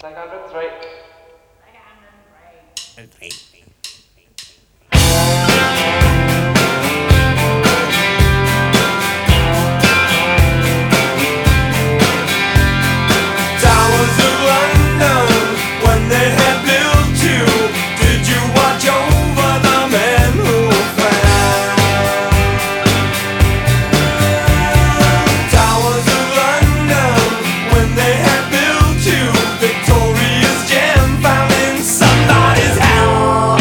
103. Towers of London, when they had built you, did you watch over the men who fell? Towers of London, when they had built you, Victoria's gem found in somebody's house.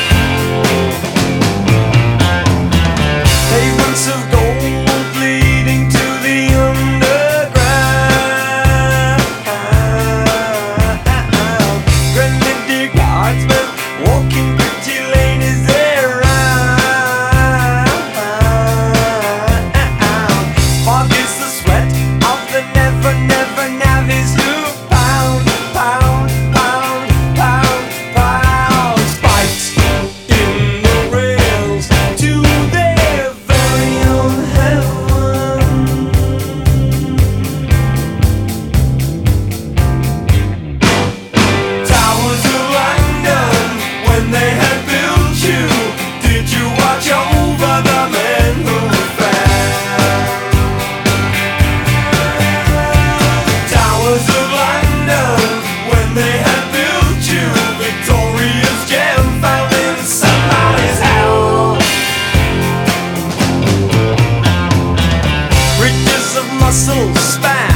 Pavements of gold leading to the underground. Grenadier guardsmen walking pretty lane as they round. Fog is the sweat of the never navvies who pound, pound, pound, pound, pound. Spikes in the rails to their very own heaven. Towers of London, when they had built you, did you watch over the men who fell? Towers of London, when they had built you, Victoria's gem found in somebody's house. Bridges of muscle span